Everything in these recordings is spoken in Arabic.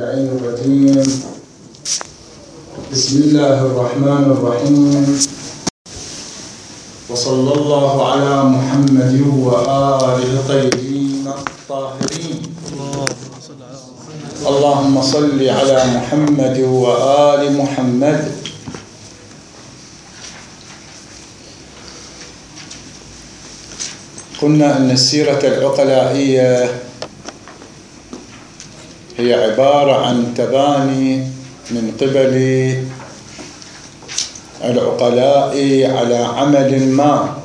اللعين الرجيم. بسم الله الرحمن الرحيم، وصلى الله على محمد وآله الطيبين الطاهرين. اللهم صل على محمد وآل محمد. قلنا أن السيرة العقلائية هي عبارة عن تباني من قبل العقلاء على عمل ما،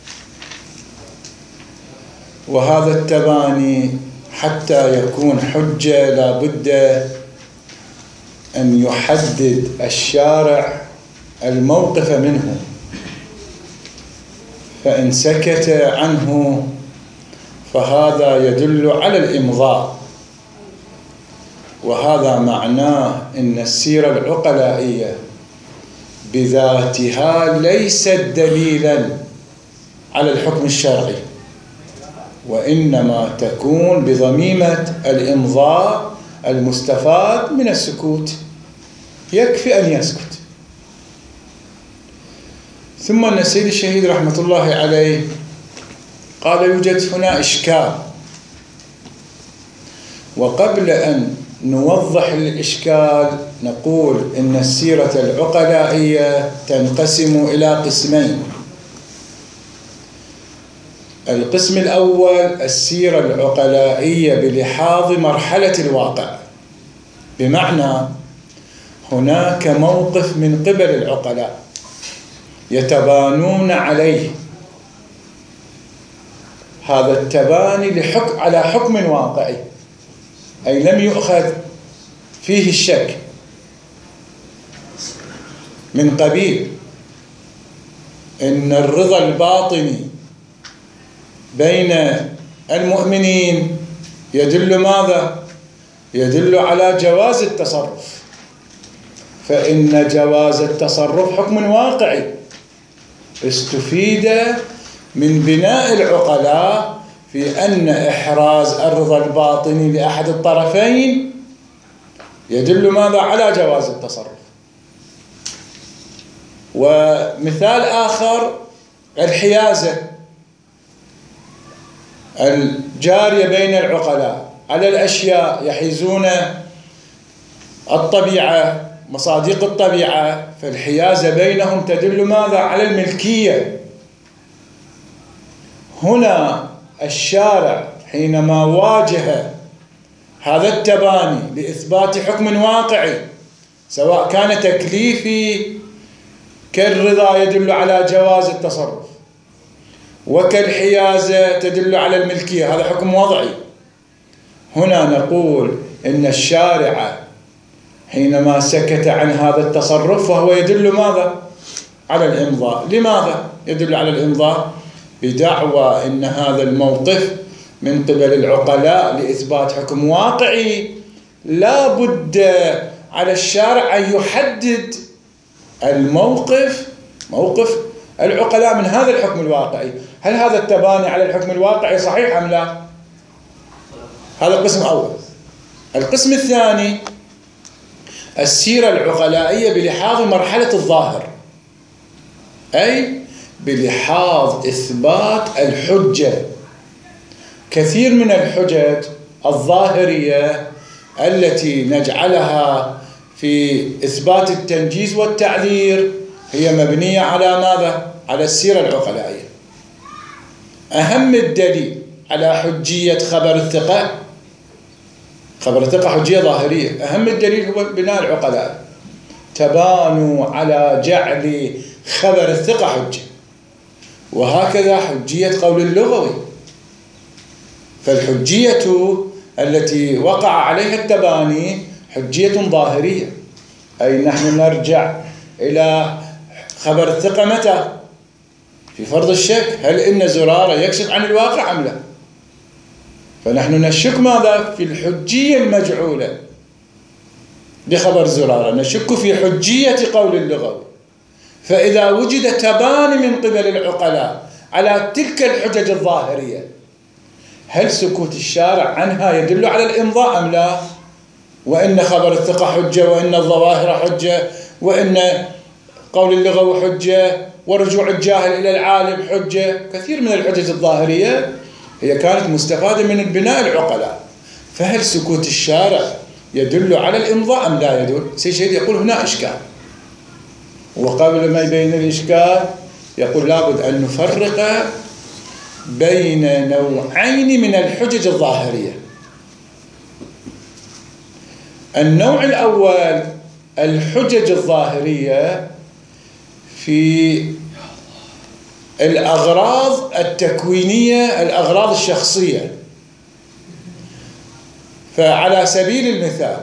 وهذا التباني حتى يكون حجة لا بد أن يحدد الشارع الموقف منه، فإن سكت عنه فهذا يدل على الإمضاء. وهذا معناه أن السيرة العقلائية بذاتها ليست دليلا على الحكم الشرعي، وإنما تكون بضميمة الإمضاء المستفاد من السكوت، يكفي أن يسكت. ثم أن السيد الشهيد رحمة الله عليه قال يوجد هنا إشكال، وقبل أن نوضح الإشكال نقول إن السيرة العقلائية تنقسم إلى قسمين. القسم الأول السيرة العقلائية بلحاظ مرحلة الواقع، بمعنى هناك موقف من قبل العقلاء يتبانون عليه، هذا التباني على حكم واقعي، أي لم يؤخذ فيه الشك، من قبيل إن الرضا الباطني بين المؤمنين يدل ماذا؟ يدل على جواز التصرف، فإن جواز التصرف حكم واقعي استفيد من بناء العقلاء في أن إحراز الرضا الباطني لأحد الطرفين يدل ماذا؟ على جواز التصرف. ومثال آخر الحيازة الجارية بين العقلاء على الأشياء، يحيزون الطبيعة مصادق الطبيعة، فالحيازة بينهم تدل ماذا؟ على الملكية. هنا الشارع حينما واجه هذا التباني لإثبات حكم واقعي، سواء كان تكليفي كالرضا يدل على جواز التصرف، وكالحيازة تدل على الملكية، هذا حكم وضعي. هنا نقول إن الشارع حينما سكت عن هذا التصرف فهو يدل ماذا؟ على الإمضاء. لماذا يدل على الإمضاء؟ بدعوى إن هذا الموقف من قبل العقلاء لإثبات حكم واقعي، لا بد على الشارع أن يحدد الموقف، موقف العقلاء من هذا الحكم الواقعي. هل هذا التباني على الحكم الواقعي صحيح أم لا؟ هذا القسم الأول. القسم الثاني السيرة العقلائية بلحاظ مرحلة الظاهر، أي بلحاظ إثبات الحجة. كثير من الحجج الظاهرية التي نجعلها في إثبات التنجيز والتعذير هي مبنية على ماذا؟ على السيرة العقلائية. أهم الدليل على حجية خبر الثقة، خبر الثقة حجية ظاهرية، أهم الدليل هو بناء العقلاء، تبانوا على جعل خبر الثقة حجة، وهكذا حجية قول اللغوي. فالحجية التي وقع عليها التباني حجية ظاهرية، أي نحن نرجع إلى خبر الثقة متى؟ في فرض الشك، هل إن زرارة يكشف عن الواقع أم لا؟ فنحن نشك ماذا؟ في الحجية المجعولة بخبر زرارة، نشك في حجية قول اللغوي. فإذا وجد تباني من قبل العقلاء على تلك الحجج الظاهرية، هل سكوت الشارع عنها يدل على الإمضاء أم لا؟ وإن خبر الثقة حجة، وإن الظواهر حجة، وإن قول اللغوي حجة، ورجوع الجاهل إلى العالم حجة. كثير من الحجج الظاهرية هي كانت مستفادة من البناء العقلاء. فهل سكوت الشارع يدل على الإمضاء أم لا يدل؟ سيد شهيد يقول هنا إشكال، وقبل ما يبين الإشكال يقول لابد أن نفرق بين نوعين من الحجج الظاهرية. النوع الأول الحجج الظاهرية في الأغراض التكوينية، الأغراض الشخصية. فعلى سبيل المثال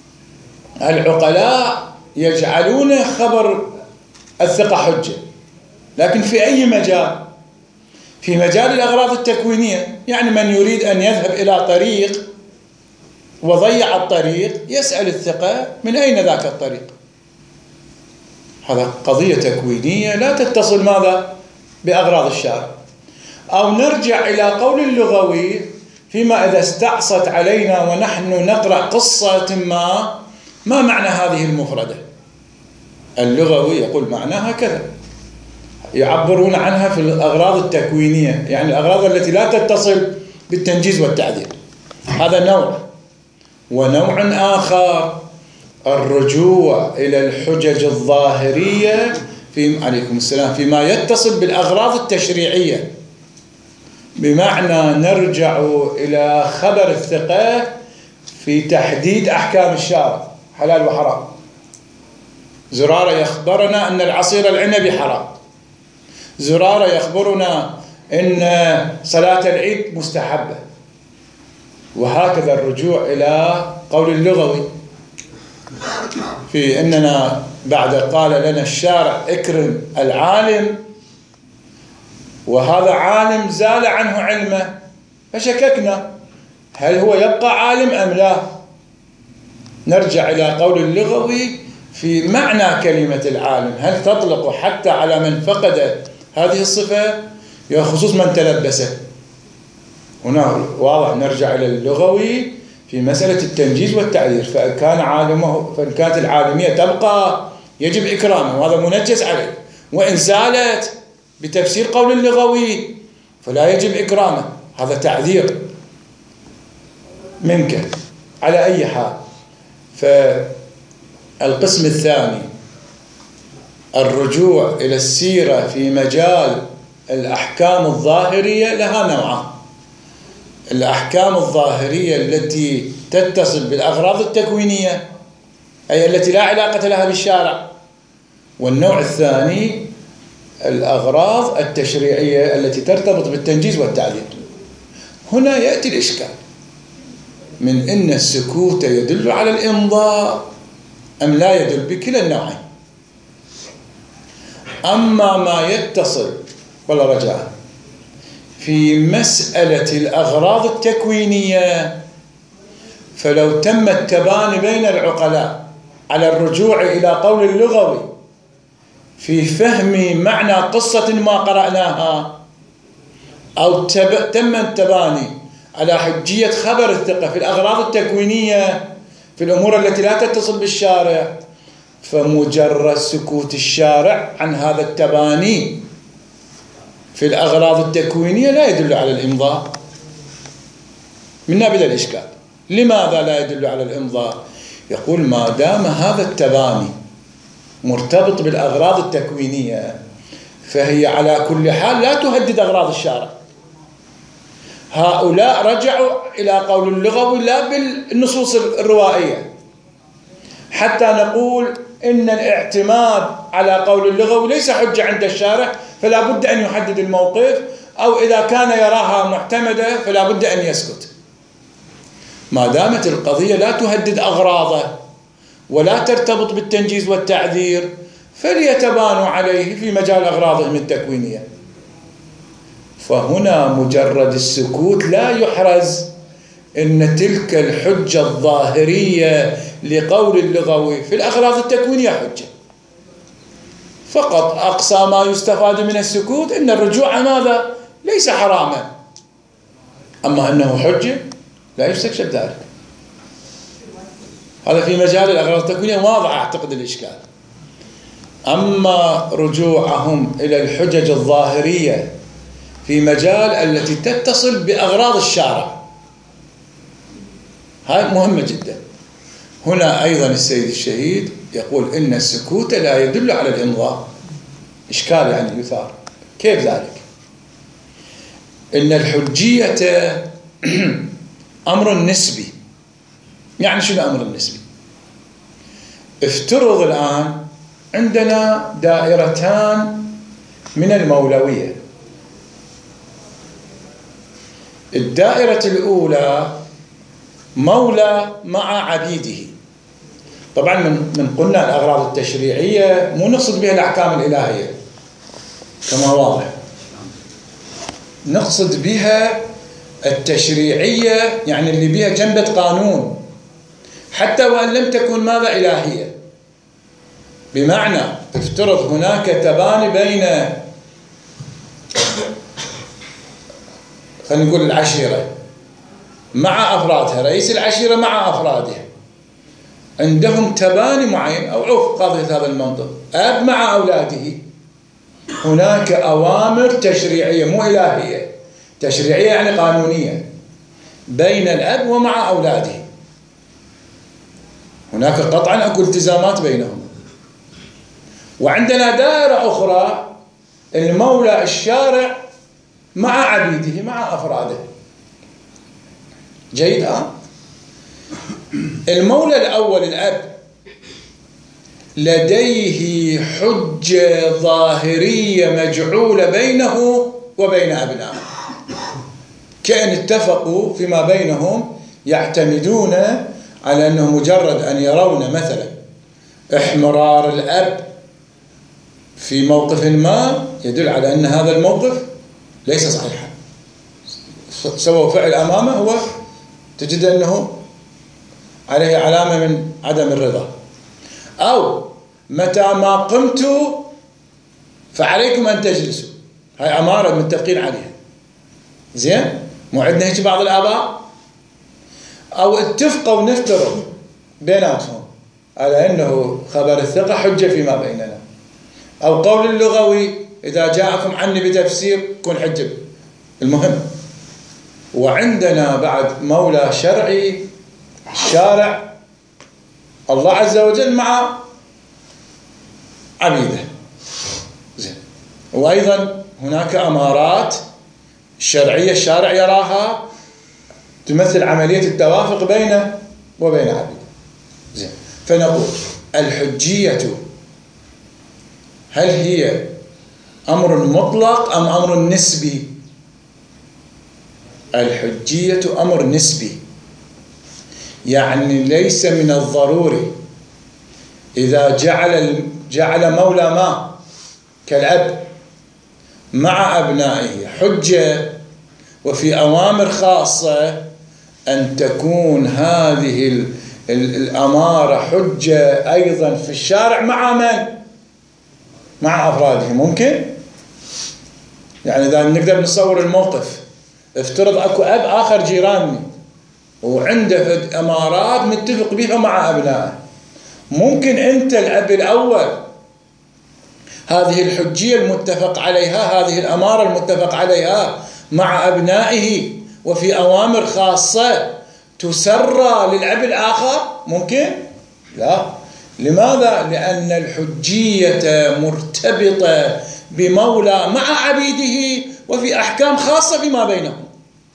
العقلاء يجعلون خبر الثقة حجة، لكن في أي مجال؟ في مجال الأغراض التكوينية. يعني من يريد أن يذهب إلى طريق وضيع الطريق يسأل الثقة من أين ذاك الطريق. هذا قضية تكوينية لا تتصل ماذا؟ بأغراض الشارع. أو نرجع إلى قول اللغوي فيما إذا استعصت علينا ونحن نقرأ قصة ما معنى هذه المفردة؟ اللغوي يقول معناها كذا، يعبرون عنها في الأغراض التكوينية، يعني الأغراض التي لا تتصل بالتنجيز والتعديل. هذا نوع. ونوع آخر الرجوع إلى الحجج الظاهرية عليكم السلام فيما يتصل بالأغراض التشريعية، بمعنى نرجع إلى خبر الثقة في تحديد أحكام الشارع حلال وحرام. زرارة يخبرنا أن العصير العنبي حرام، زرارة يخبرنا أن صلاة العيد مستحبة. وهكذا الرجوع إلى قول اللغوي في أننا بعد قال لنا الشارع اكرم العالم، وهذا عالم زال عنه علمه، فشككنا هل هو يبقى عالم أم لا. نرجع إلى قول اللغوي في معنى كلمة العالم، هل تطلق حتى على من فقد هذه الصفة يا خصوص من تلبسه؟ هنا واضح نرجع إلى اللغوي في مسألة التنجيز والتعذير. فإن كانت العالمية تبقى يجب إكرامه وهذا منجز عليه، وإن زالت بتفسير قول اللغوي فلا يجب إكرامه، هذا تعذير منك. على أي حال، فالقسم الثاني الرجوع إلى السيرة في مجال الأحكام الظاهرية لها نوعان: الأحكام الظاهرية التي تتصل بالأغراض التكوينية أي التي لا علاقة لها بالشارع، والنوع الثاني الأغراض التشريعية التي ترتبط بالتنجيز والتعديل. هنا يأتي الإشكال من أن السكوت يدل على الإمضاء أم لا يدل، بكلا النوعين. أما ما يتصل والله رجاء في مسألة الأغراض التكوينية، فلو تم التباني بين العقلاء على الرجوع إلى قول اللغوي في فهم معنى قصة ما قرأناها، أو تم التباني على حجية خبر الثقة في الأغراض التكوينية في الأمور التي لا تتصل بالشارع، فمجرد سكوت الشارع عن هذا التباني في الأغراض التكوينية لا يدل على الإمضاء. من نبدأ الإشكال. لماذا لا يدل على الإمضاء؟ يقول ما دام هذا التباني مرتبط بالأغراض التكوينية فهي على كل حال لا تهدد أغراض الشارع. هؤلاء رجعوا إلى قول اللغوي لا بالنصوص الروائية، حتى نقول إن الاعتماد على قول اللغوي ليس حجة عند الشارع فلا بد أن يحدد الموقف، أو إذا كان يراها معتمدة فلا بد أن يسكت. ما دامت القضية لا تهدد أغراضه ولا ترتبط بالتنجيز والتعذير فليتبانوا عليه في مجال أغراضهم التكوينية. فهنا مجرد السكوت لا يحرز إن تلك الحجة الظاهرية لقول اللغوي في الأغراض التكوينية حجة. فقط أقصى ما يستفاد من السكوت إن الرجوع ماذا؟ ليس حراما، أما أنه حجة لا يستكشف ذلك. هذا في مجال الأغراض التكوينية واضح أعتقد الإشكال. أما رجوعهم إلى الحجج الظاهرية في مجال التي تتصل بأغراض الشارع، هاي مهمة جدا. هنا أيضا السيد الشهيد يقول إن السكوت لا يدل على الإمضاء. إشكال يعني يثار، كيف ذلك؟ إن الحجية أمر نسبي. يعني شنو أمر نسبي؟ افترض الآن عندنا دائرتان من المولوية. الدائرة الأولى مولى مع عبيده. طبعا من قلنا الأغراض التشريعية مو نقصد بها الأحكام الإلهية كما واضح، نقصد بها التشريعية، يعني اللي بها جنبة قانون حتى وأن لم تكن ماذا إلهية. بمعنى افترض هناك تباني بين خلينا نقول العشيرة مع أفرادها، رئيس العشيرة مع أفرادها، عندهم تباني معين أو عرف قاضية هذا المنطق، أب مع أولاده. هناك أوامر تشريعية مو إلهية، تشريعية يعني قانونية بين الأب ومع أولاده. هناك قطعا أكو التزامات بينهم. وعندنا دائرة أخرى المولى الشارع مع عبيده مع أفراده. جيد. المولى الأول الأب لديه حجة ظاهرية مجعولة بينه وبين أبنائه، كأن اتفقوا فيما بينهم يعتمدون على أنه مجرد أن يرون مثلا احمرار الأب في موقف ما يدل على أن هذا الموقف ليس صحيحا، سووا فعل أمامه هو تجد أنه عليه علامة من عدم الرضا، أو متى ما قمت فعليكم أن تجلسوا، هاي أمارة متفقين عليها. زين، مو عندنا هيك بعض الآباء؟ أو اتفقوا نفترض بيناتهم على أنه خبر الثقة حجة فيما بيننا، أو قول اللغوي إذا جاءكم عني بتفسير كن حجة. المهم، وعندنا بعد مولى شرعي شارع الله عز وجل مع عبيده. زين، وأيضا هناك أمارات شرعية الشارع يراها تمثل عملية التوافق بينه وبين عبيده. زين، فنقول الحجية هل هي أمر مطلق أم أمر نسبي؟ الحجية أمر نسبي، يعني ليس من الضروري إذا جعل مولى ما كالأب مع أبنائه حجة وفي أوامر خاصة أن تكون هذه الأمارة حجة أيضا في الشارع مع من؟ مع أفراده. ممكن؟ يعني إذا نقدر نصور الموقف، افترض أكو أب آخر جيراني وعنده أمارات متفق بها مع أبنائه، ممكن أنت الأب الأول هذه الحجية المتفق عليها، هذه الأمارة المتفق عليها مع أبنائه وفي أوامر خاصة تسرى للأب الآخر؟ ممكن؟ لا. لماذا؟ لأن الحجية مرتبطة بمولى مع عبيده وفي أحكام خاصة فيما بينهم،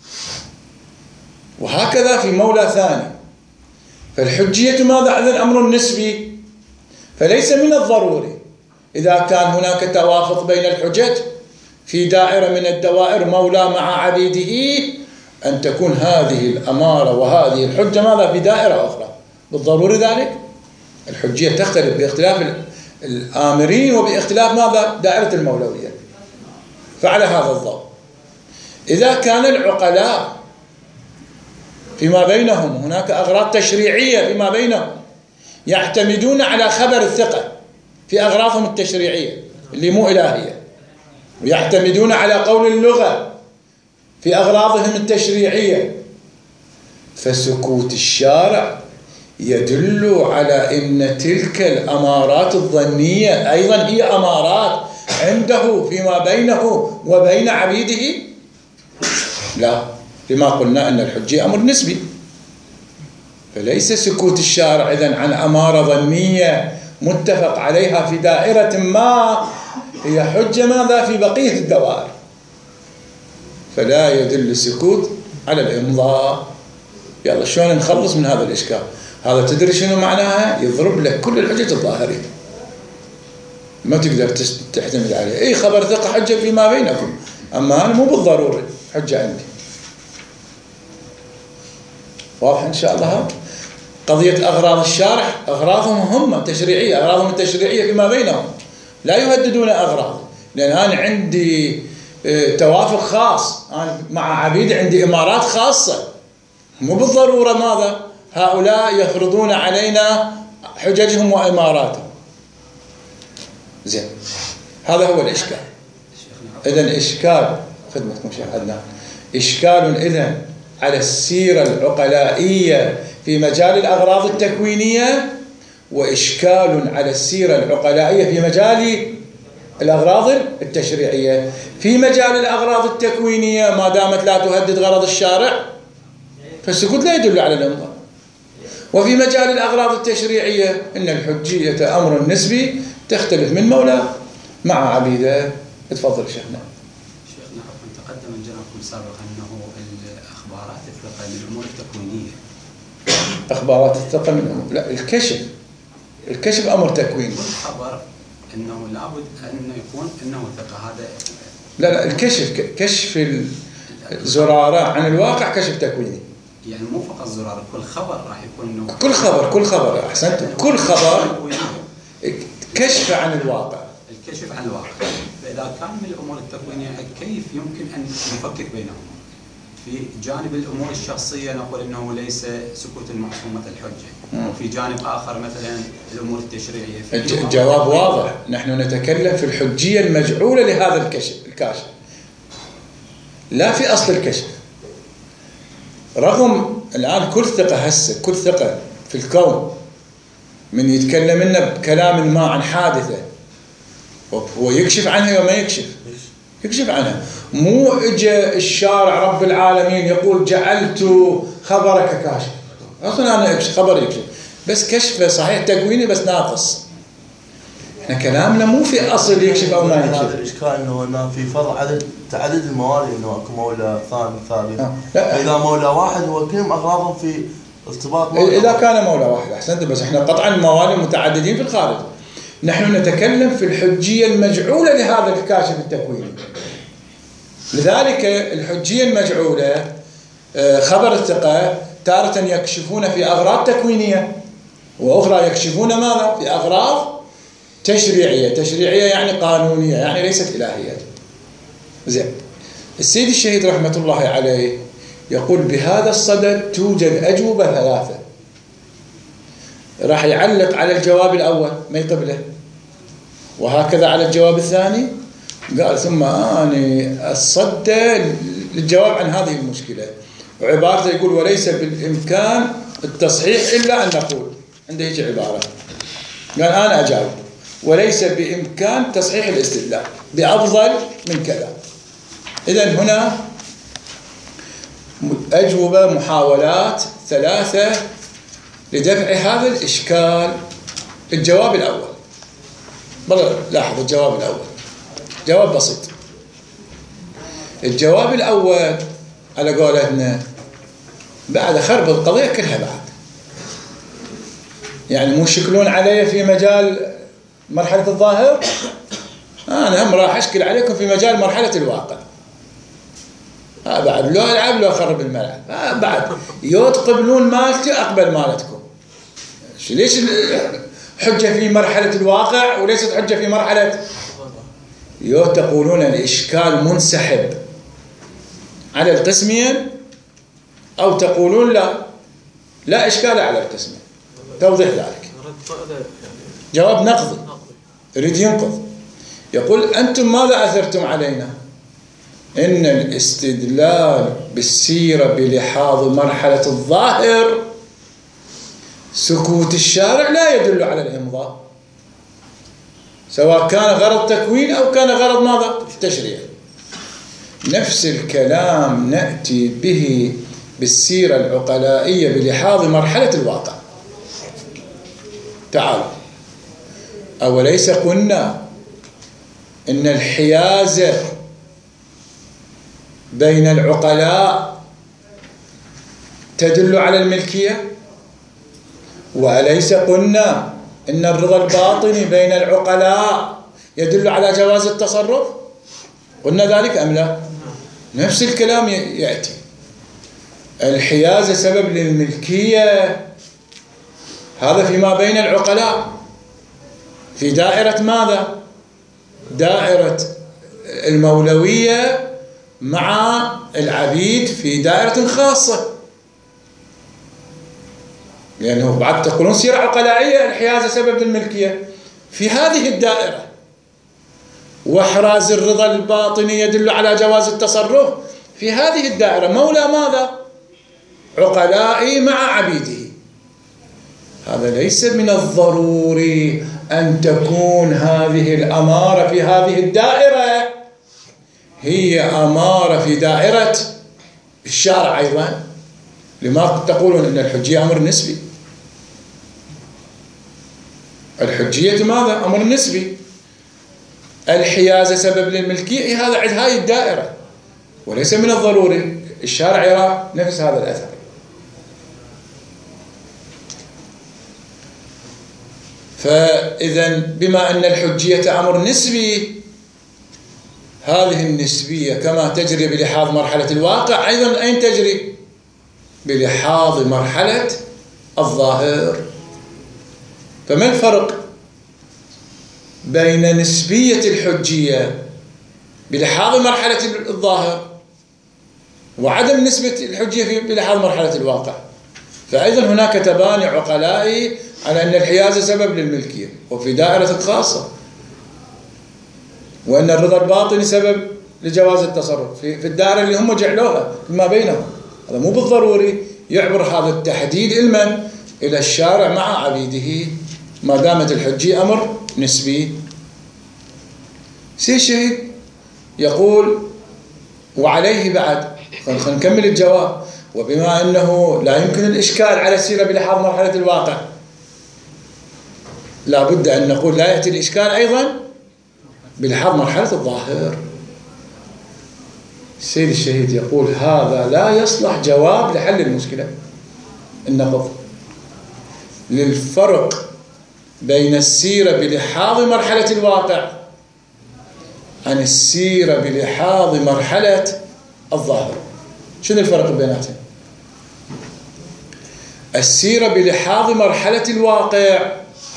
وهكذا في مولى ثاني. فالحجية ماذا؟ إذن أمر نسبي، فليس من الضروري إذا كان هناك توافق بين الحجج في دائرة من الدوائر مولى مع عبيده أن تكون هذه الأمارة وهذه الحجة ماذا؟ في دائرة أخرى. بالضروري ذلك؟ الحجية تختلف باختلاف الآمرين وباختلاف ماذا؟ دائرة المولوية. فعلى هذا الضوء إذا كان العقلاء فيما بينهم هناك أغراض تشريعية فيما بينهم يعتمدون على خبر الثقة في أغراضهم التشريعية اللي مو إلهية، ويعتمدون على قول اللغة في أغراضهم التشريعية، فسكوت الشارع يدل على أن تلك الأمارات الظنية أيضا هي أمارات عنده فيما بينه وبين عبيده؟ لا، لما قلنا أن الحجية أمر نسبي، فليس سكوت الشارع إذن عن أمارة ظنية متفق عليها في دائرة ما هي حجة ماذا في بقية الدوائر، فلا يدل السكوت على الإمضاء. يلا شلون نخلص من هذا الإشكال؟ هذا تدري شنو معناها؟ يضرب لك كل الحجج الظاهرية، ما تقدر تعتمد عليه. أي خبر ثقة حجة فيما بينكم، أما أنا مو بالضروري حجة عندي. واضح إن شاء الله؟ قضية أغراض الشارع أغراضهم هم تشريعية، أغراضهم التشريعية فيما بينهم، لا يهددون أغراض، لأن أنا عندي توافق خاص، أنا مع عبيد عندي إمارات خاصة، مو بالضرورة ماذا هؤلاء يفرضون علينا حججهم وإماراتهم. زين، هذا هو الإشكال. إذن إشكال خدمتكم شيخ عدنان، إشكال إذن على السيرة العقلائية في مجال الأغراض التكوينية، وإشكال على السيرة العقلائية في مجال الأغراض التشريعية. في مجال الأغراض التكوينية ما دامت لا تهدد غرض الشارع فالسكوت لا يدل على الإمضاء، وفي مجال الأغراض التشريعية إن الحجية أمر نسبي تختلف من مولاه مع عبيده. تفضل شيخنا. شيخنا تقدم جنابكم سابقا أنه الأخبارات الثقة من الأمور التكوينية. أخبارات الثقة من الأمور، لا، الكشف أمر تكويني. والخبر أنه لابد أن يكون أنه ثقة، هذا لا كشف الزرارة عن الواقع كشف تكويني، يعني مو فقط زرارة، كل خبر راح يكون أنه كل خبر أحسنت، كل خبر كشف عن الواقع، الكشف عن الواقع. فإذا كان من الأمور التكوينية كيف يمكن أن نفكك بينهم؟ في جانب الأمور الشخصية نقول أنه ليس سكوت المعصومة الحجة، وفي جانب آخر مثلا الأمور التشريعية. الجواب واضح، نحن نتكلم في الحجية المجعولة لهذا الكاشف، لا في أصل الكشف. رغم الآن كل ثقة في الكون من يتكلم لنا بكلام ما عن حادثة هو يكشف عنها وما يكشف عنها. مو اجى الشارع رب العالمين يقول جعلت خبرك كاشف، اصلا انا خبر يكشف، بس كشفه صحيح تكويني بس ناقص. احنا كلامنا مو في اصل يكشف او ما يكشف. هذا الاشكال انه في فرض تعدد الموالي، انه اكو مولى ثاني ثالث. اذا مولى واحد هو كلهم اغراضهم في ارتباط مولى. اذا كان مولى واحد احسنت، بس احنا قطعا الموالي متعددين في الخارج. نحن نتكلم في الحجية المجعولة لهذا الكاشف التكويني. لذلك الحجية المجعولة خبر الثقة تارة يكشفون في أغراض تكوينية، وأخرى يكشفون ماذا؟ في أغراض تشريعية يعني قانونية، يعني ليست إلهية. زين، السيد الشهيد رحمة الله عليه يقول بهذا الصدد توجد أجوبة 3. راح يعلق على الجواب الأول ما يقبله، وهكذا على الجواب الثاني. قال ثم أنا أصدى للجواب عن هذه المشكلة، وعبارته يقول وليس بالإمكان التصحيح إلا أن نقول، عنده هيك عبارة، قال أنا أجاوب وليس بإمكان تصحيح الاستدلال بأفضل من كذا. إذن هنا أجوبة محاولات 3 لدفع هذا الإشكال. الجواب الأول، لاحظ الجواب الأول جواب بسيط. الجواب الأول على قولتنا بعد خرب القضية كلها بعد، يعني مو يشكلون علي في مجال مرحلة الظاهر، أنا هم راح أشكل عليكم في مجال مرحلة الواقع. بعد لو ألعب لو أخرب الملعب، بعد يو تقبلون مالتي أقبل مالتكم. ليش حجة في مرحلة الواقع وليست حجة في مرحلة يو تقولون الإشكال منسحب على القسمين، أو تقولون لا إشكال على القسمين. توضيح ذلك جواب نقضي يريد ينقض. يقول أنتم ماذا أثرتم علينا؟ إن الاستدلال بالسيرة بلحاظ مرحلة الظاهر سكوت الشارع لا يدل على الإمضاء، سواء كان غرض تكوين أو كان غرض ماذا؟ تشريع. نفس الكلام نأتي به بالسيرة العقلائية بلحاظ مرحلة الواقع. تعالوا، أوليس قلنا إن الحيازة بين العقلاء تدل على الملكية؟ وأليس قلنا إن الرضا الباطني بين العقلاء يدل على جواز التصرف؟ قلنا ذلك أم لا؟ نفس الكلام يأتي. الحيازة سبب للملكية، هذا فيما بين العقلاء في دائرة ماذا؟ دائرة المولوية مع العبيد في دائرة خاصة، لأنه بعد تقولون سيرة عقلائية الحيازة سبب للملكية في هذه الدائرة، وإحراز الرضا الباطني يدل على جواز التصرف في هذه الدائرة. مولى ماذا؟ عقلائي مع عبيده. هذا ليس من الضروري أن تكون هذه الأمارة في هذه الدائرة هي أمارة في دائرة الشارع أيضا. لما تقولون أن الحجية أمر نسبي؟ الحجية ماذا؟ أمر نسبي. الحيازة سبب للملكية هذا عند هاي الدائرة، وليس من الضروري الشارع يرى نفس هذا الأثر. فإذا بما أن الحجية أمر نسبي، هذه النسبية كما تجري بلحاظ مرحلة الواقع أيضا أين تجري؟ بلحاظ مرحلة الظاهر. فما الفرق بين نسبية الحجية بلحاظ مرحلة الظاهر وعدم نسبة الحجية بلحاظ مرحلة الواقع؟ فأيضا هناك تباني عقلائي على أن الحيازة سبب للملكية وفي دائرة خاصة، وأن الرضا الباطني سبب لجواز التصرف في الدائرة اللي هم جعلوها فيما بينهم. هذا مو بالضروري يعبر هذا التحديد علما إلى الشارع مع عبيده ما دامت الحجية أمر نسبي. سي الشهيد يقول وعليه بعد، خلينا نكمل الجواب. وبما أنه لا يمكن الإشكال على السيرة بلحاظ مرحلة الواقع، لا بد أن نقول لا يأتي الإشكال أيضا بلحاظ مرحلة الظاهر. السيد الشهيد يقول هذا لا يصلح جواب لحل المشكلة النقض، للفرق بين السيرة بلحاظ مرحلة الواقع عن السيرة بلحاظ مرحلة الظاهر. شنو الفرق بيناتهم؟ السيرة بلحاظ مرحلة الواقع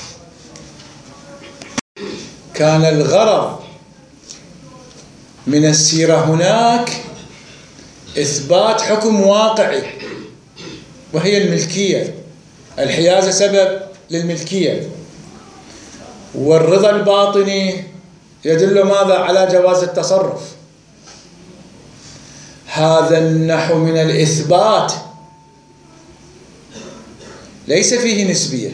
كان الغرض من السيرة هناك إثبات حكم واقعي وهي الملكية. الحيازة سبب للملكية، والرضا الباطني يدل ماذا؟ على جواز التصرف. هذا النحو من الإثبات ليس فيه نسبية،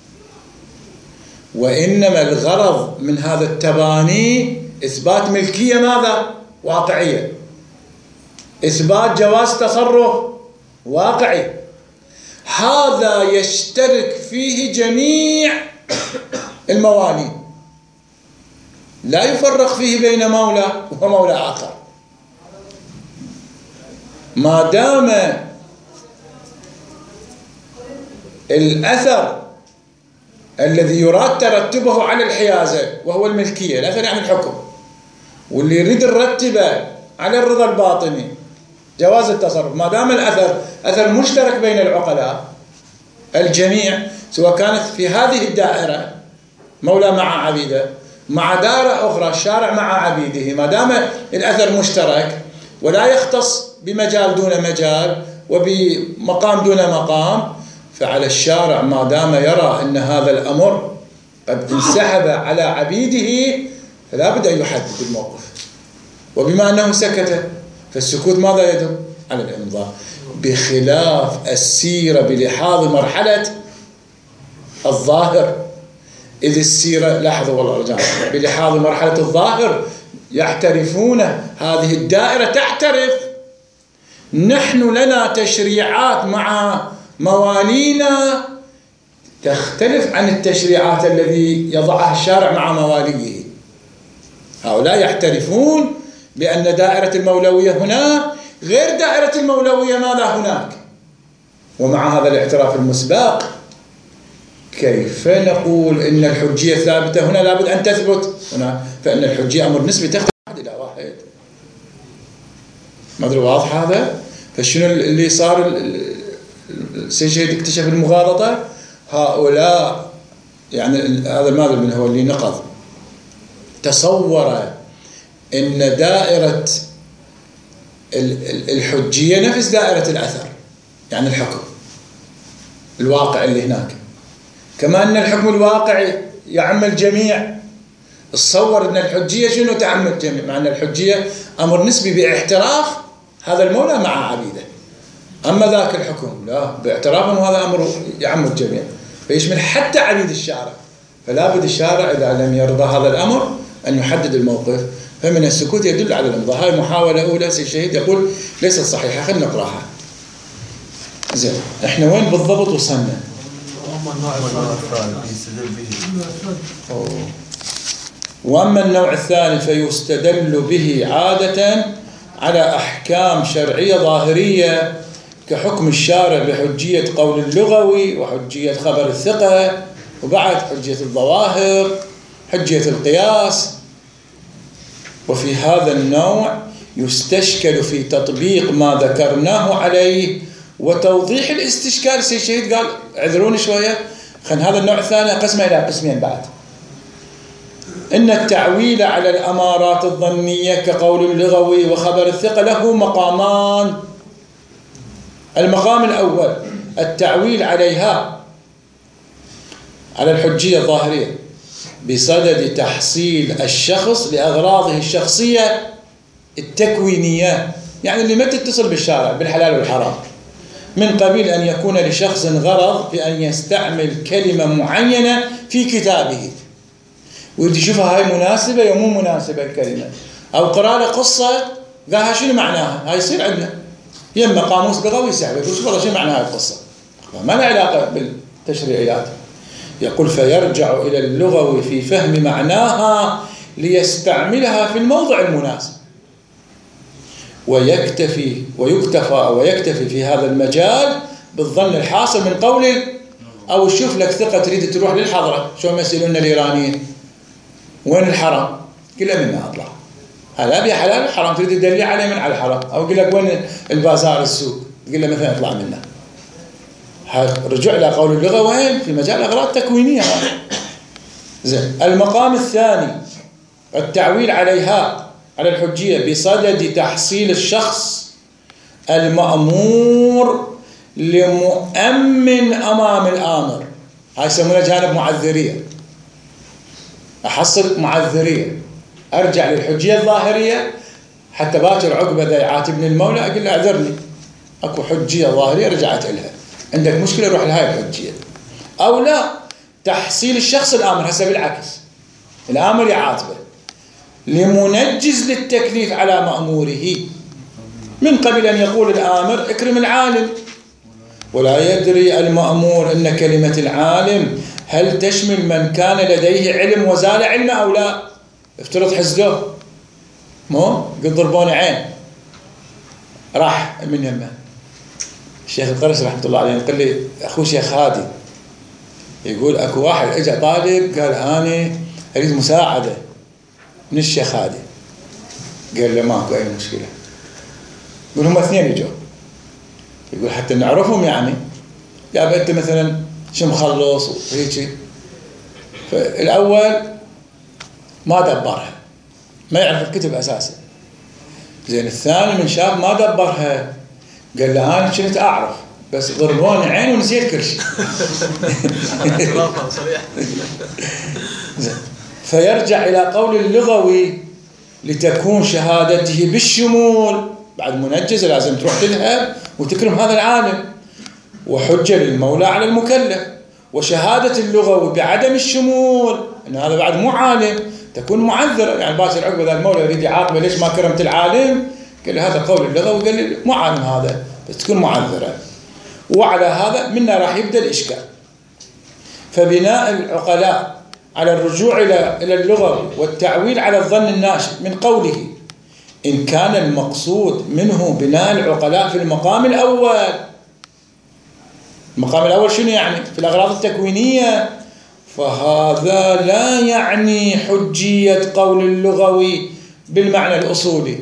وإنما الغرض من هذا التباني إثبات ملكية ماذا؟ واقعية، إثبات جواز تصرف واقعي. هذا يشترك فيه جميع الموالي، لا يفرق فيه بين مولى ومولى آخر. ما دام الأثر الذي يراد ترتبه على الحيازة وهو الملكية، الأثر يعني الحكم، واللي يريد نرتبه على الرضا الباطني جواز التصرف، ما دام الأثر أثر مشترك بين العقلاء الجميع، سواء كانت في هذه الدائرة مولى مع عبيده مع دائرة أخرى الشارع مع عبيده، ما دام الأثر مشترك ولا يختص بمجال دون مجال وبمقام دون مقام، فعلى الشارع ما دام يرى أن هذا الأمر قد انسحب على عبيده فلا بد أن يحدد الموقف. وبما أنه سكت فالسكوت ماذا يدل؟ على الإمضاء، بخلاف السيرة بلحاظ مرحلة الظاهر، إذ السيرة لاحظوا والله رجاء بلحاظ مرحلة الظاهر يعترفون، هذه الدائرة تعترف. نحن لنا تشريعات مع موالينا تختلف عن التشريعات الذي يضعها الشارع مع مواليه. هؤلاء يعترفون بأن دائرة المولوية هناك غير دائرة المولوية ماذا هناك. ومع هذا الاعتراف المسبق كيف نقول إن الحجية ثابتة هنا؟ لابد أن تثبت هنا، فإن الحجية أمر نسبي تختلف واحد إلى واحد. ما أدري واضح هذا؟ فشنو اللي صار؟ السيد اكتشف المغالطة. هؤلاء يعني هذا الماذا من هو اللي نقض تصور إن دائرة الحجية نفس دائرة الأثر، يعني الحكم الواقع اللي هناك، كما أن الحكم الواقعي يعم الجميع. تصور أن الحجية شنو تعم الجميع، مع أن الحجية أمر نسبي باعتراف هذا المولى مع عبيده، أما ذاك الحكم لا باعترافهم هذا أمر يعم الجميع فيشمل حتى عبيد الشارع. فلا بد الشارع إذا لم يرضى هذا الأمر أن يحدد الموقف، فمن السكوت يدل على الإمضاء. هاي محاولة أولى سي الشهيد يقول ليست صحيحة، خلينا نقراها. زين احنا وين بالضبط وصلنا؟ وأما النوع الثاني فيستدل به عادة على أحكام شرعية ظاهرية كحكم الشارع بحجية قول اللغوي وحجية خبر الثقة، وبعد حجية الظواهر، حجية القياس. وفي هذا النوع يستشكل في تطبيق ما ذكرناه عليه وتوضيح الاستشكال. الشهيد قال اعذروني شوية، خلينا هذا النوع الثاني قسمه إلى قسمين بعد. إن التعويل على الأمارات الظنية كقول اللغوي وخبر الثقة له مقامان. المقام الأول التعويل عليها على الحجية الظاهرية بصدد تحصيل الشخص لأغراضه الشخصية التكوينية، يعني اللي ما تتصل بالشارع بالحلال والحرام، من قبيل أن يكون لشخص غرض بأن يستعمل كلمة معينة في كتابه ويدي يشوفها هاي مناسبة يا مو مناسبة الكلمة، أو قرأ له قصة قالها شنو معناها، هاي يصير عندنا يما قاموس لغوي يسحب يقول شوف والله شنو معنى هاي القصة، ما لها علاقة بالتشريعيات. يقول فيرجع إلى اللغوي في فهم معناها ليستعملها في الموضع المناسب، ويكتفي في هذا المجال بالظن الحاصل من قول أو شوف لك ثقة تريد تروح للحضرة، شو ما يسألون الإيرانيين وين الحرام؟ قل له منها أطلع، هذا أبي حلال حرام تريد تدلي عليه من على الحرام، أو قل لك وين البازار السوق قل له مثلا اطلع منه. رجع إلى قول اللغة وين في مجال أغراض تكوينية. زين. المقام الثاني التعويل عليها على الحجية بصدد تحصيل الشخص المأمور لمؤمن أمام الآمر، هاي يسمونها جانب معذرية. أحصل معذرية، أرجع للحجية الظاهرية حتى باكر عقبة ذا يعاتبني المولى أقول له أعذرني أكو حجية ظاهرية رجعت لها، عندك مشكلة روح لهاي الحجية. أو لا تحصيل الشخص الآمر، هسه بالعكس الآمر يعاتبه لمنجز للتكليف على مأموره، من قبل أن يقول الآمر اكرم العالم، ولا يدري المأمور أن كلمة العالم هل تشمل من كان لديه علم وزال علمه أو لا. افترض حزدوه مو قد ضربوني عين راح من يمه الشيخ القرش رحمة الله عليه قال لي أخو شيخ هادي يقول أكو واحد اجى طالب قال أنا أريد مساعدة من الشيخ هادي، قال له ماكو أي مشكلة. يقول هم اثنين يجوا، يقول حتى نعرفهم يعني يا أنت مثلا شو مخلص وهيك. فالأول ما دبرها ما يعرف الكتب أساسا، زين الثاني من شاف ما دبرها قال له أنا كنت أعرف بس ضربوني عين ونسيت كل شيء. فيرجع إلى قول اللغوي لتكون شهادته بالشمول، بعد منجزة لازم تروح تذهب وتكرم هذا العالم، وحجة للمولى على المكلف، وشهادة اللغوي بعدم الشمول، أن هذا بعد مو عالم، تكون معذرة. يعني باشر عقبه ذا المولى يريد يعاقبه ليش ما كرمت العالم، قال له هذا قول اللغوي، قال لي مو عالم هذا، بس تكون معذرة. وعلى هذا منا راح يبدأ الإشكال. فبناء العقلاء على الرجوع إلى اللغة والتعويل على الظن الناشئ من قوله إن كان المقصود منه بناء العقلاء في المقام الأول. المقام الأول شنو يعني؟ في الأغراض التكوينية، فهذا لا يعني حجية قول اللغوي بالمعنى الأصولي،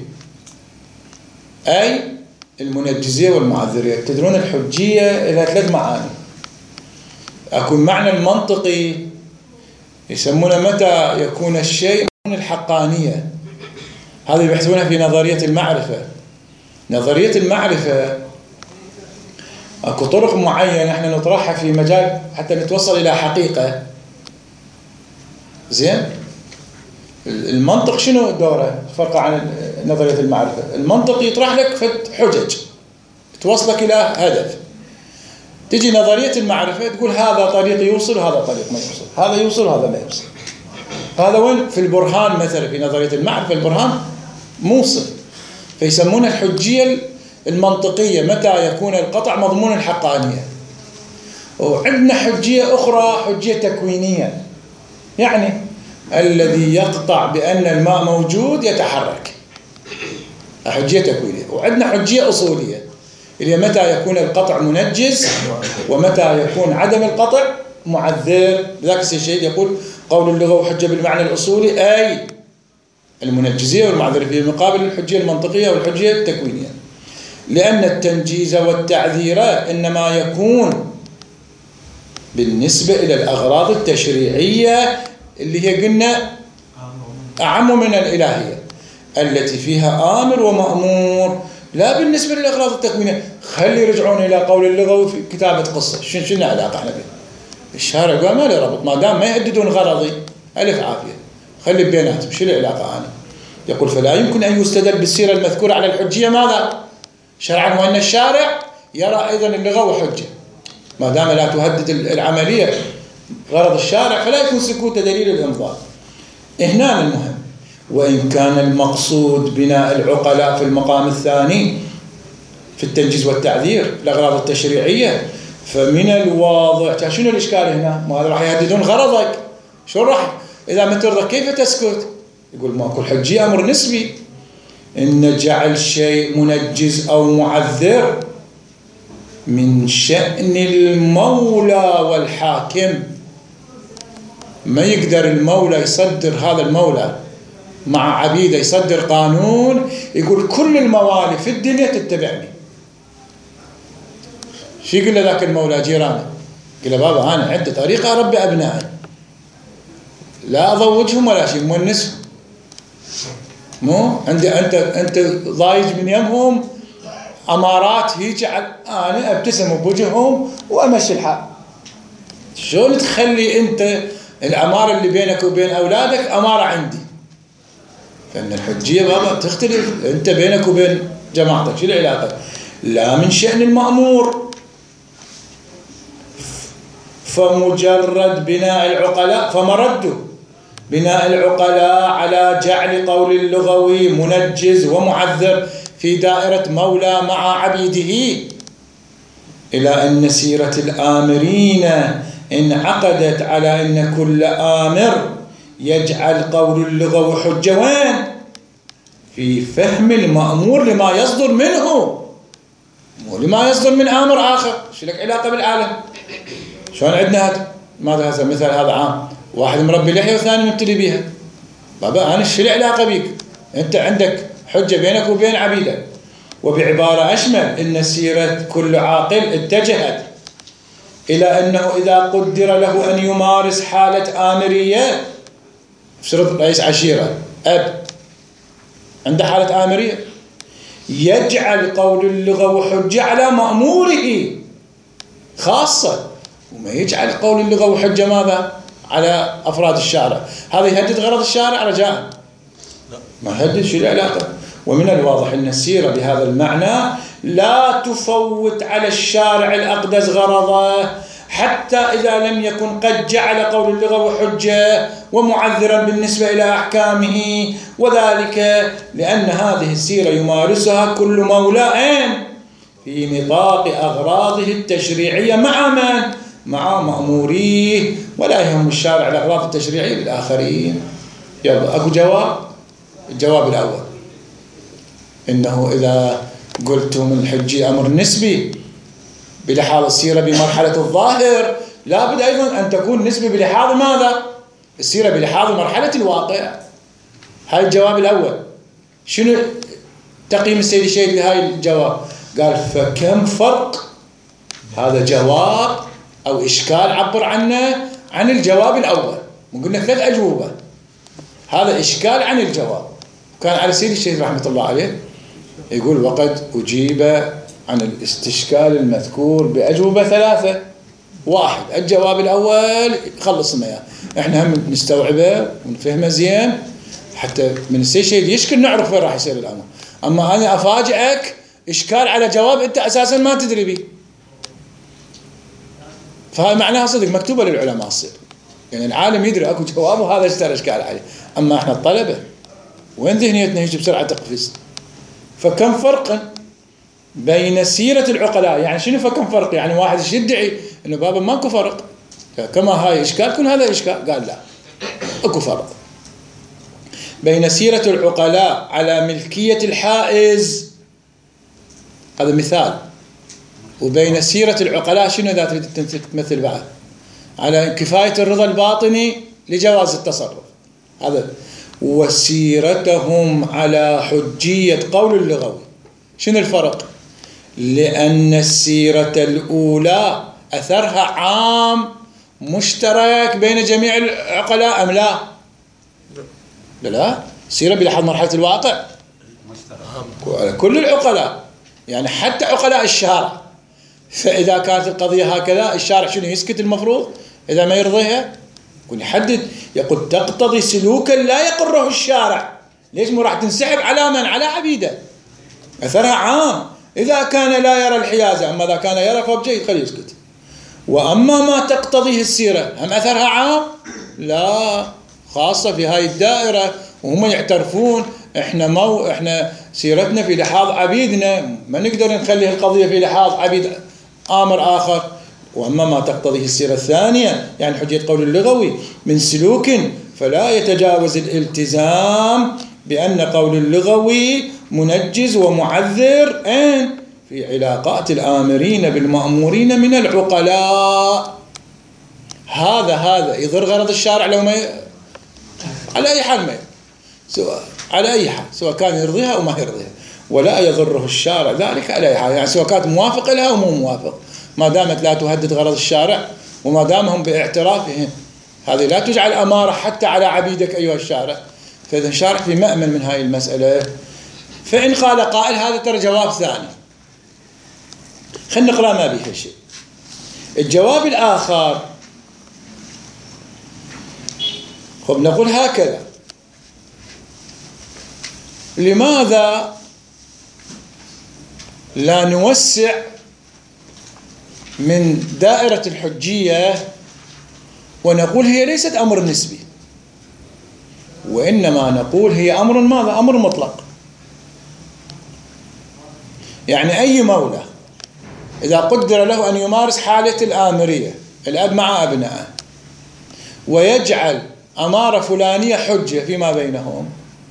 أي المنجزية والمعذرية. تدرون الحجية إلى 3 معاني. أكون معنى المنطقي يسمونه متى يكون الشيء من الحقانية، هذا يبحثونها في نظرية المعرفة. نظرية المعرفة أكو طرق معينة احنا نطرحها في مجال حتى نتوصل إلى حقيقة. زين، المنطق شنو دوره؟ فرق عن نظرية المعرفة. المنطق يطرح لك حجج توصلك إلى هدف. تجي نظرية المعرفة تقول هذا طريق يوصل وهذا طريق ما يوصل، هذا يوصل وهذا ما يوصل. هذا وين؟ في البرهان مثلا. في نظرية المعرفة البرهان موصل، فيسمونها الحجية المنطقية، متى يكون القطع مضمون الحقانية. وعندنا حجية أخرى، حجية تكوينية، يعني الذي يقطع بأن الماء موجود يتحرك، حجية تكوينية. وعندنا حجية أصولية اللي متى يكون القطع منجز ومتى يكون عدم القطع معذر. بذلك الشيء يقول قول اللغة حجة بالمعنى الأصولي، أي المنجزية والمعذرة، في مقابل الحجية المنطقية والحجية التكوينية. لأن التنجيز والتعذير إنما يكون بالنسبة إلى الأغراض التشريعية اللي هي قلنا أعم من الإلهية التي فيها آمر ومأمور، لا بالنسبة للأغراض التكوينية. خلي يرجعون إلى قول اللغوي في كتابة قصة، شنو علاقة احنا به؟ الشارع قال ما له ربط، ما دام ما يهددون غرضي ألف عافية، خلي بيناتهم، شنو العلاقة أنا؟ يقول فلا يمكن أن يستدل بالسيرة المذكورة على الحجية ماذا؟ شرعا، وأن الشارع يرى أيضا اللغة حجة، ما دام لا تهدد العملية غرض الشارع فلا يكون سكوت دليل الإمضاء. هنا المهم، وإن كان المقصود بناء العقلاء في المقام الثاني في التنجيز والتعذير الأغراض التشريعية، فمن الواضح شنو الإشكال هنا؟ ما هذا راح يهددون غرضك، شو راح إذا ما ترضى كيف تسكت؟ يقول ماكو حجية، أمر نسبي. إن جعل شيء منجز أو معذر من شأن المولى والحاكم. ما يقدر المولى يصدر، هذا المولى مع عبيده يصدر قانون يقول كل الموالي في الدنيا تتبعني. شو يقول له ذاك المولى جيرانه؟ قال له بابا أنا عندي طريقة أربي أبنائي، لا أضوجهم ولا شيء، مونسهم، مو عندي أنت ضايج من يمهم أمارات هيك، أنا أبتسم بوجههم وأمشي الحال. شلون تخلي أنت الأمارة اللي بينك وبين أولادك أمارة عندي؟ فإن الحجية بابا تختلف، أنت بينك وبين جماعتك شو العلاقة؟ لا من شأن المأمور. فمجرد بناء العقلاء، فمرده بناء العقلاء على جعل قول اللغوي منجز ومعذر في دائرة مولى مع عبيده، إلى أن سيرة الآمرين انعقدت على أن كل آمر يجعل قول اللغوي حجة وين؟ في فهم المأمور لما يصدر منه، مو لما يصدر من آمر آخر. شو لك علاقة بالعالم؟ شلون عندنا هذا؟ ماذا هذا مثل هذا عام، واحد مربي لحية والثاني مبتلي بيها. بابا أنا شو العلاقة بيك؟ أنت عندك حجة بينك وبين عبيدك. وبعبارة أشمل، إن سيرة كل عاقل اتجهت إلى أنه إذا قدر له أن يمارس حالة آمرية، افترض رئيس عشيرة أب عنده حالة آمرية، يجعل قول اللغة حجة على مأموره خاصة، وما يجعل قول اللغة حجة ماذا؟ على أفراد الشارع. هذا يهدد غرض الشارع رجاء؟ ما يهدد، شو العلاقة؟ ومن الواضح أن السيرة بهذا المعنى لا تفوت على الشارع الأقدس غرضه حتى إذا لم يكن قد جعل قول اللغوي حجة ومعذرا بالنسبة إلى أحكامه، وذلك لأن هذه السيرة يمارسها كل مولى في نطاق أغراضه التشريعية مع من؟ مع مأموريه، ولا يهم الشارع الأغراض التشريعية للآخرين. يلا أكو جواب. الجواب الأول إنه إذا قلتم الحجية أمر نسبي بلحاظ السيرة بمرحلة الظاهر، لابد أيضا أن تكون نسبي بلحاظ ماذا؟ السيرة بلحاظ مرحلة الواقع. هاي الجواب الأول. شنو تقييم السيد الشهيد لهاي الجواب؟ قال فكم فرق. هذا جواب أو إشكال عبر عنه عن الجواب الأول. قلنا 3 أجوبة، هذا إشكال عن الجواب. كان على السيد الشهيد رحمة الله عليه يقول وقد أجيب عن الاستشكال المذكور بأجوبة 3. 1 الجواب الأول خلصنا إياه، إحنا هم نستوعبه ونفهمه زين حتى من السيد الشهيد يشكل نعرف وين راح يصير الأمر. أما أنا أفاجئك إشكال على جواب أنت أساسا ما تدري به، فهذا معناها صدق مكتوبة للعلماء الصير، يعني العالم يدري أكو جواب وهذا اشترى إشكال عليه. أما إحنا الطلبة وين ذهنيتنا يجي بسرعة تقفز. فكم فرق بين سيرة العقلاء، يعني شنو فكم فرق؟ يعني واحد يدعي إنه بابا ماكو فرق، كما هاي إشكال كن هذا إشكال. قال لا، أكو فرق بين سيرة العقلاء على ملكية الحائز، هذا مثال، وبين سيرة العقلاء شنو إذا تريد تمثل بعد على كفاية الرضا الباطني لجواز التصرف، هذا وسيرتهم على حجية قول اللغوي. شنو الفرق؟ لأن السيرة الأولى أثرها عام مشترك بين جميع العقلاء أم لا؟ لا، سيرة بلحظ مرحلة الواقع مشترك كل العقلاء، يعني حتى عقلاء الشارع. فإذا كانت القضية هكذا الشارع شنو يسكت المفروض إذا ما يرضيها؟ يكون يحدد، يقول تقتضي سلوكا لا يقره الشارع. ليش مو راح تنسحب على من؟ على عبيده. أثرها عام إذا كان لا يرى الحيازة، أما إذا كان يرى فبجيد خليه يسكت. وأما ما تقتضيه السيرة هم أثرها عام؟ لا، خاصة في هاي الدائرة وهم يعترفون إحنا سيرتنا في لحاظ عبيدنا، ما نقدر نخلي القضية في لحاظ عبيد آمر آخر. وأما ما تقتضيه السيرة الثانية يعني حجية قول اللغوي من سلوك فلا يتجاوز الالتزام بأن قول اللغوي منجز ومعذر في علاقات الآمرين بالمأمورين من العقلاء. هذا يضر غرض الشارع لو ما على أي حال، على أي حال سواء كان يرضيها أو ما يرضيها، ولا يضره الشارع ذلك على أي حال، يعني سواء كانت موافق لها أو مو موافق، ما دامت لا تهدد غرض الشارع وما دامهم باعترافهم. هذه لا تجعل أمارة حتى على عبيدك أيها الشارع. فإذا الشارع في مأمن من هاي المسألة. فإن قال قائل هذا ترى جواب ثاني، خلينا نقرأ ما به شيء. الجواب الآخر نقول هكذا: لماذا لا نوسع من دائرة الحجية ونقول هي ليست أمر نسبي، وإنما نقول هي أمر ماذا؟ أمر مطلق. يعني أي مولى إذا قدر له أن يمارس حالة الآمرية، الأب مع أبنائه، ويجعل أمارة فلانية حجة فيما بينهم،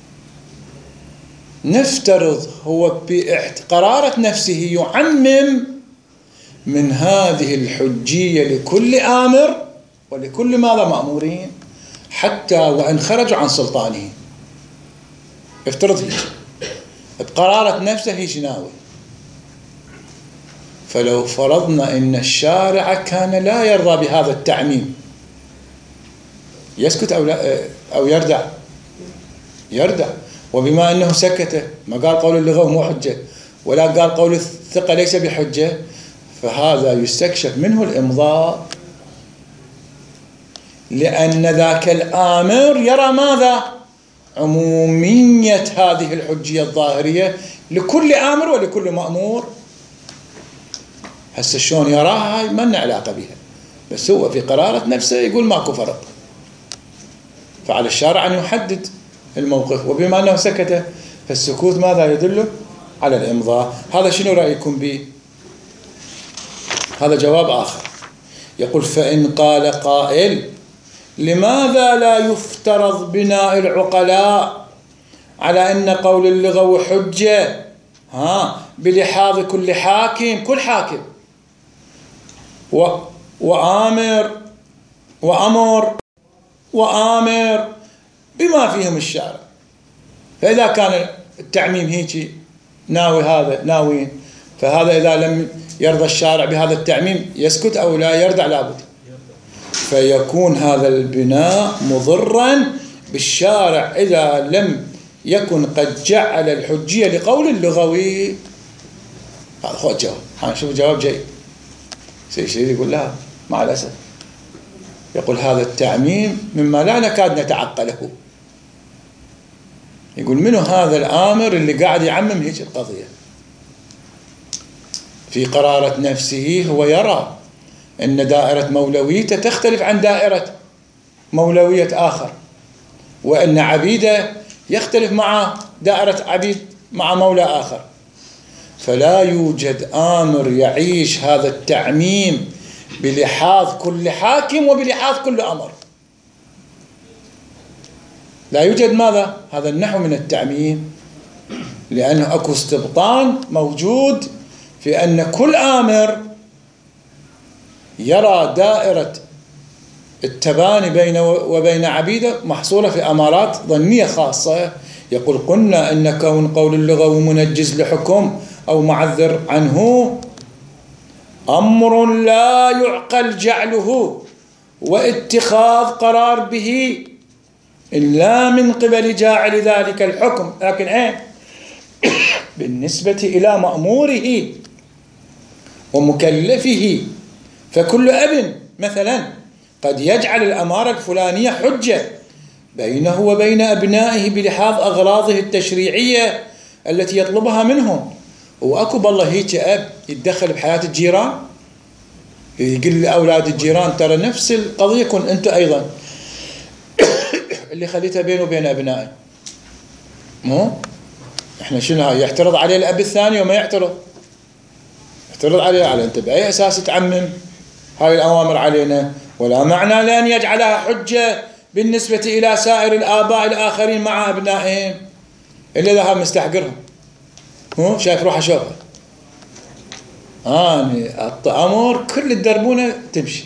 نفترض هو بقرارة نفسه يعمم من هذه الحجية لكل آمر ولكل ماذا مأمورين، حتى وإن خرجوا عن سلطانه. افترض هي بقرارة نفسه هي شناوي. فلو فرضنا إن الشارع كان لا يرضى بهذا التعميم، يسكت أو يردع؟ يردع. وبما أنه سكت، ما قال قول اللغة مو حجة ولا قال قول الثقة ليس بحجة، فهذا يستكشف منه الإمضاء، لأن ذاك الآمر يرى ماذا؟ عمومية هذه الحجية الظاهرية لكل آمر ولكل مأمور. هسه شلون يراها هاي ما لنا علاقة بها، بس هو في قرارة نفسه يقول ماكو فرق. فعلى الشارع أن يحدد الموقف، وبما أنه سكت فالسكوت ماذا يدل؟ على الإمضاء. هذا شنو رأيكم به؟ هذا جواب آخر. يقول فإن قال قائل لماذا لا يفترض بناء العقلاء على أن قول اللغو حجة بلحاظ كل حاكم، كل حاكم وآمر بما فيهم الشارع. فإذا كان التعميم هيك ناوي هذا ناوين، فهذا إذا لم يرضى الشارع بهذا التعميم يسكت أو لا يردع؟ لابد. فيكون هذا البناء مضرا بالشارع إذا لم يكن قد جعل الحجية لقول اللغوي. هذا هو الجواب. هنشوف جواب جيد. سيد يقول لا مع الأسف، يقول هذا التعميم مما لا نكاد نتعقله. يقول منو هذا الآمر اللي قاعد يعمم هيك القضية؟ في قرارة نفسه هو يرى أن دائرة مولويته تختلف عن دائرة مولوية آخر، وأن عبيده يختلف مع دائرة عبيد مع مولى آخر، فلا يوجد آمر يعيش هذا التعميم بلحاظ كل حاكم وبلحاظ كل أمر. لا يوجد ماذا؟ هذا النحو من التعميم، لأنه أكو استبطان موجود في أن كل آمر يرى دائرة التباني بينه وبين عبيده محصولة في أمارات ظنية خاصة. يقول قلنا أن كون قول اللغوي منجز لحكم أو معذر عنه أمر لا يعقل جعله واتخاذ قرار به إلا من قبل جاعل ذلك الحكم. لكن بالنسبة إلى مأموره ومكلفه، فكل أب مثلا قد يجعل الأمارة الفلانية حجة بينه وبين أبنائه بلحاظ أغراضه التشريعية التي يطلبها منهم. وأكو بالله هيك أب يتدخل بحياة الجيران، يقول لأولاد الجيران ترى نفس القضية كن أنتم أيضا اللي خليتها بينه وبين أبنائي. مو إحنا شنو هاي؟ يعترض عليه الأب الثاني وما يعترض عليه على أنت بأي أساس تعمم هاي الأوامر علينا؟ ولا معنى لأن يجعلها حجة بالنسبة إلى سائر الآباء الآخرين مع أبنائهم إلا إذا هم مستحقرهم. مو شايف روح أشوفها الأمور كل الدربونة تمشي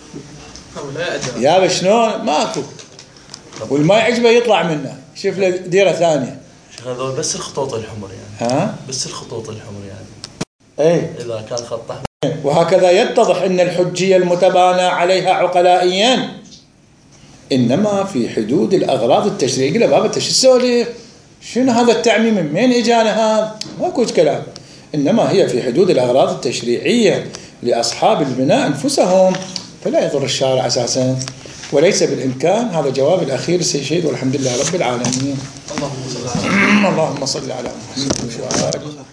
يا شلون ماكو، والما يعجبه يطلع منه شوف له ديرة ثانية. هذول بس الخطوط الحمر يعني بس الخطوط الحمر يعني إذا كان خط أحمر. وهكذا يتضح أن الحجية المتبانى عليها عقلائيا إنما في حدود الأغراض التشريعية. قل بابا شو تسولف؟ شنو هذا التعميم؟ من وين إجانا هذا؟ ماكو كلام. إنما هي في حدود الأغراض التشريعية لأصحاب البناء أنفسهم، فلا يضر الشارع أساسا، وليس بالإمكان. هذا جواب الأخير سيد، والحمد لله رب العالمين. اللهم صل على محمد.